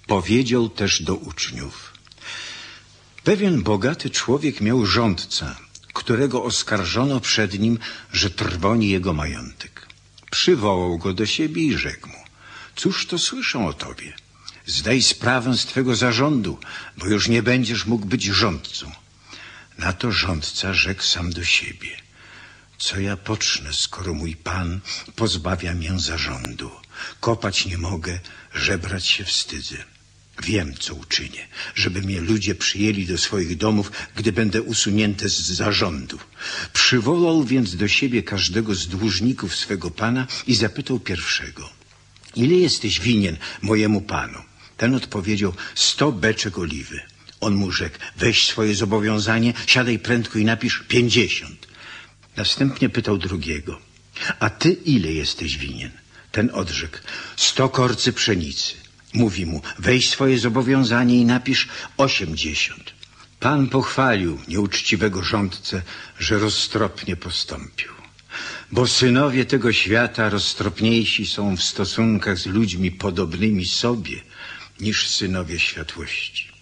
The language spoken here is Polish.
Powiedział też do uczniów: pewien bogaty człowiek miał rządca, którego oskarżono przed nim, że trwoni jego majątek. Przywołał go do siebie i rzekł mu: cóż to słyszę o tobie? Zdaj sprawę z twego zarządu, bo już nie będziesz mógł być rządcą. Na to rządca rzekł sam do siebie: co ja pocznę, skoro mój Pan pozbawia mię zarządu? Kopać nie mogę, żebrać się wstydzę. Wiem, co uczynię, żeby mnie ludzie przyjęli do swoich domów, gdy będę usunięty z zarządu. Przywołał więc do siebie każdego z dłużników swego pana i zapytał pierwszego: ile jesteś winien mojemu panu? Ten odpowiedział: 100 beczek oliwy. On mu rzekł: weź swoje zobowiązanie, siadaj prędko i napisz 50. Następnie pytał drugiego: a ty ile jesteś winien? Ten odrzekł: 100 korcy pszenicy. Mówi mu: weź swoje zobowiązanie i napisz 80. Pan pochwalił nieuczciwego rządcę, że roztropnie postąpił. Bo synowie tego świata roztropniejsi są w stosunkach z ludźmi podobnymi sobie niż synowie światłości.